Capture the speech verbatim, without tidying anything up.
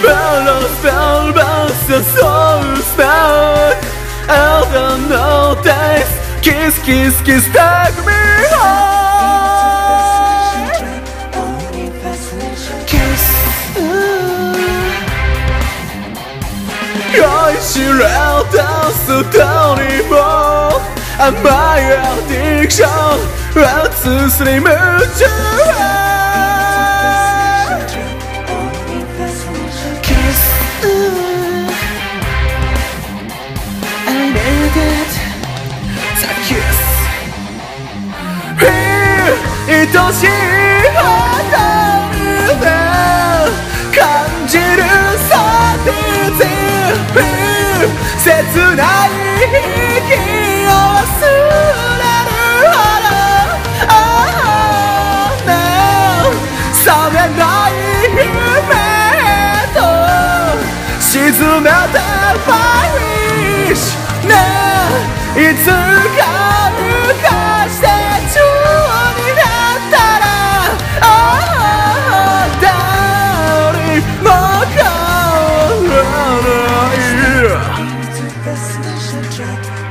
Spell, spell, spell, so spell. I don't know taste. Kiss, kiss, kiss, take me home. Kiss. 酔いしれたストーリーも甘いアディクション。ワン、ツー、スリー、夢中。愛しい肌で感じるサビティ切ない息を忘れるほど Oh no 覚めない夢と沈めたファイリッシュねいつか浮かして中になったら Oh 誰も変わらない